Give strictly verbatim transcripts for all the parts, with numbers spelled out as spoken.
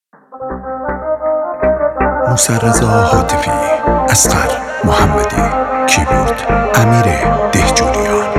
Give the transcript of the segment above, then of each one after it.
موسی‌رضا هاتفی، اصغر محمدی، کیبورد امیر دهجوریان.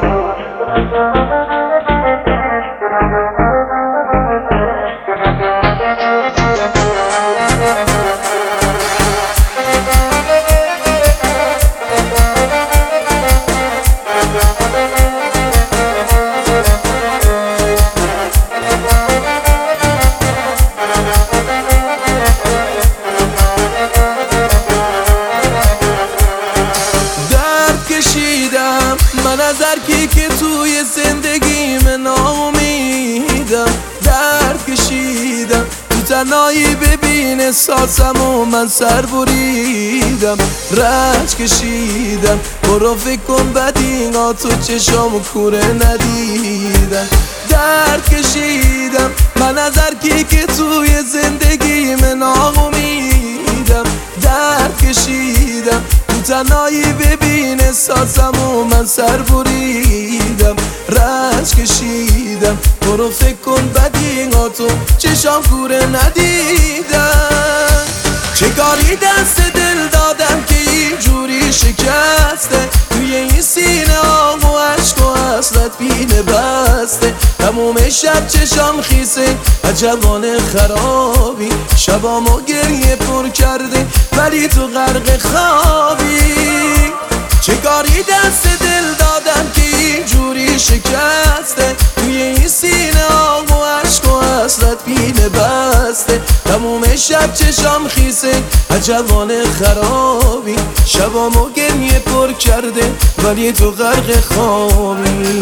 من از هرکی که توی زندگیم ناامیدم، درد کشیدم تو تنهایی، ببین احساسم و من سر بریدم، رنج کشیدم برو فکر کن بدینا تو چشامو کوره ندیدن، درد کشیدم من از هرکی که توی زندگیم ناامیدم، درد کشیدم تنهایی، ببین احساسم و من سر بریدم، رنج کشیدم برو فکر کن بدینا تو چشام کوره ندیدم، چه کاری دست دل دادم که اینجوری شکسته، توی این سینه آم و عشق و حسرت بینه بسته، تموم شب چشام خیسه عجبان خرابی، شبامو گریه پر کرده ولی تو غرق خوابی، چه کاری دست دل دادم که اینجوری شکسته، توی این سینه آم و عشق و حسرت بینه بسته، تموم شب چشام خیسه عجبان خرابی، شبامو گریه پر کرده ولی تو غرق خوابی.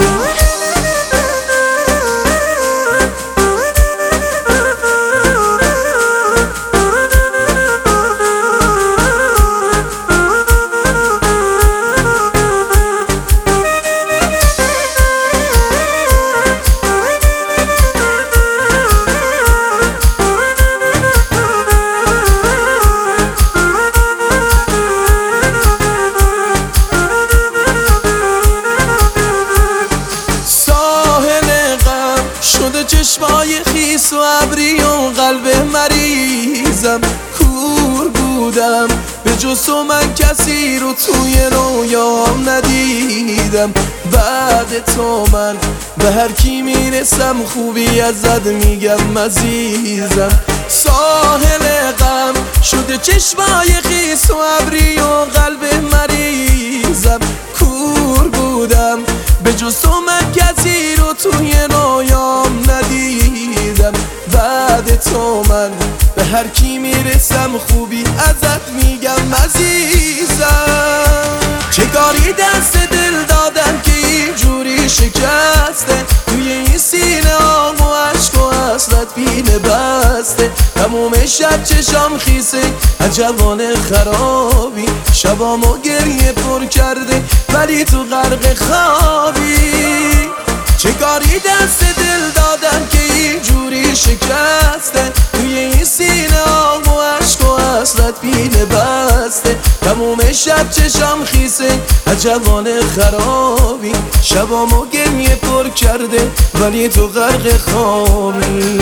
چشمای خیس و ابری و قلب مریضم، کور بودم به جز تو من کسی رو توی رویام ندیدم، بعد تو من به هر کی میرسم خوبی ازت میگم عزیزم، ساحل غم شده چشمای خیس و ابری و قلب مریضم، کور بودم به جز تو من کسی رو توی رویام ندیدم، بعد تو من به هر کی میرسم خوبی ازت میگم عزیزم، چه کاری دست دل دادم که اینجوری شکسته، توی این سینه آم و عشق و حسرت بینه بسته، تموم شب چشام خیسه عجبان خرابی، شبامو گریه پر کرده ولی تو غرق خوابی، چه کاری دست دل دادم که اینجوری شکسته، توی این سینه آم و عشق و حسرت بینه بسته، تموم شب چشام خیسه عجبان خرابی، شبامو گریه پر کرده ولی تو غرق خوابی.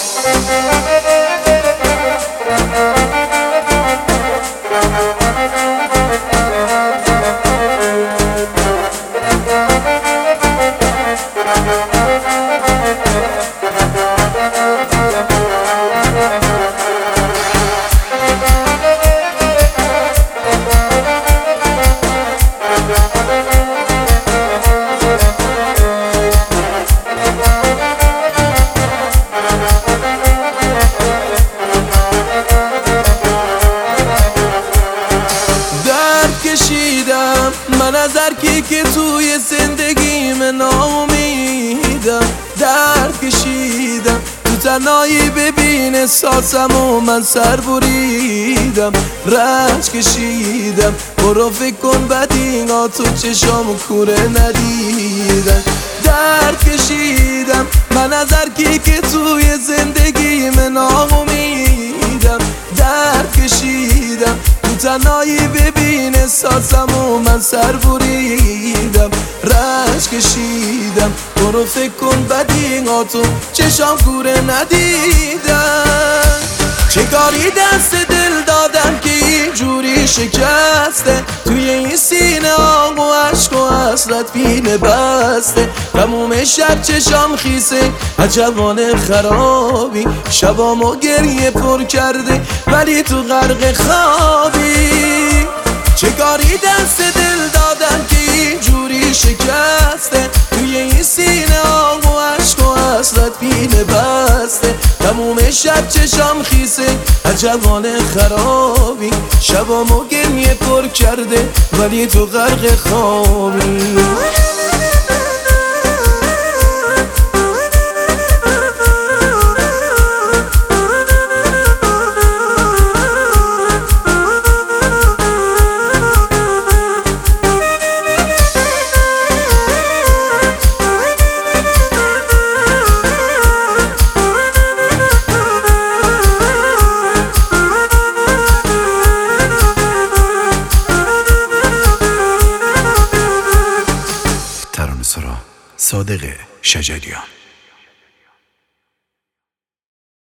من از هرکی که توی زندگیم ناامیدم، درد کشیدم تو تنهایی، ببین احساسم و من سر بریدم، رنج کشیدم برو فکر کن بدینا تو چشامو کوره ندیدن، درد کشیدم من از هرکی که توی زندگیم ناامیدم، درد کشیدم تنهایی، ببین احساسم و من سر بریدم، رنج کشیدم برو فکر کن بدینا تو چشام کوره ندیدن، چه کاری دست دل دادم که اینجوری شکسته، توی این سینه آب و عشق و حسرت پینه بسته. تموم شب چشام خیسه عجبانه خرابی، شبامو گریه پر کرده ولی تو غرق خوابی. چه کاری دست دل دادم که اینجوری شکسته، توی این سینه آب و عشق و حسرت پینه بسته. تموم شب چشام خیسه عجبانه خرابی، شبامو گریه پر کرده ولی تو غرق خوابی. ترانه‌سرا صادق شجریان.